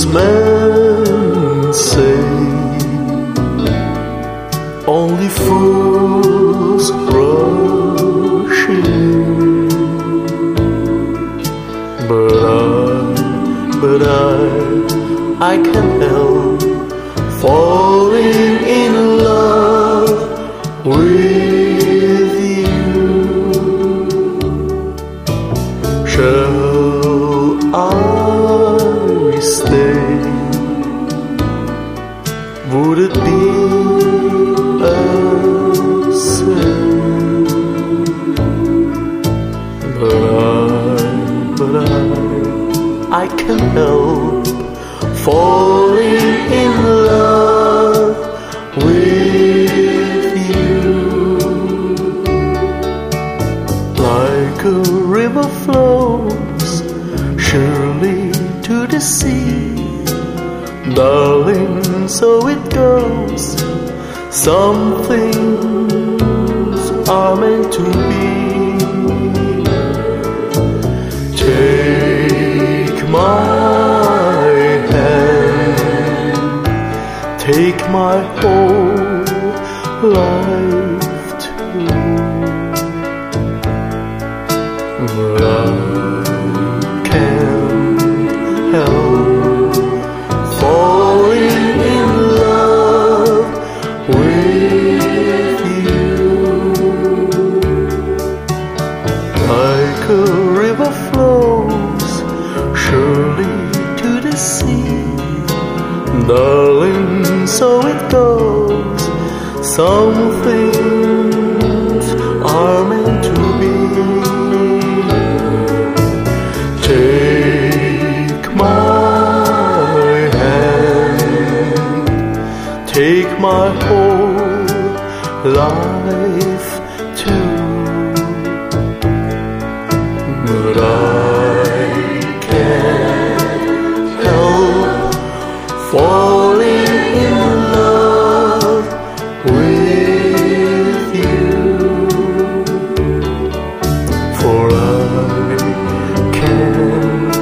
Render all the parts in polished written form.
men say only fools rush in, but I can't help falling in love with you. Shall I stay? Would it be a sin? But I can't help falling in love with you. Like a river flows surely to the sea, darling, so it goes. Some things are meant to be. Take my hand, take my whole life too. But I can't help falling in love with you. Like a river flows surely to the sea, darling, so it goes. Some things are meant to be. Take my hand, take my whole life too. But I can't help falling in love with you. For I can't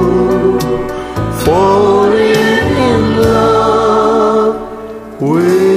help falling in love with